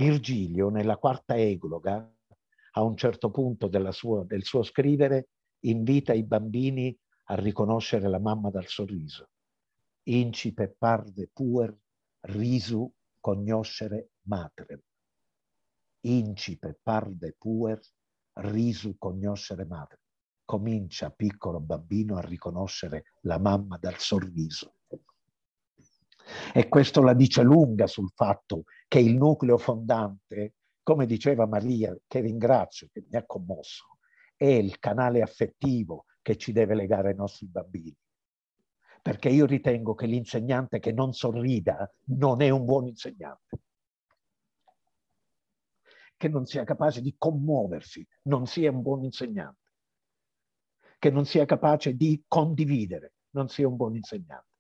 Virgilio, nella quarta egloga, a un certo punto del suo scrivere, invita i bambini a riconoscere la mamma dal sorriso. Incipit parve puer risu cognoscere matrem. Incipit parve puer risu cognoscere matrem. Comincia, piccolo bambino, a riconoscere la mamma dal sorriso. E questo la dice lunga sul fatto che il nucleo fondante, come diceva Maria, che ringrazio, che mi ha commosso, è il canale affettivo che ci deve legare ai nostri bambini. Perché io ritengo che l'insegnante che non sorrida non è un buon insegnante. Che non sia capace di commuoversi non sia un buon insegnante. Che non sia capace di condividere non sia un buon insegnante.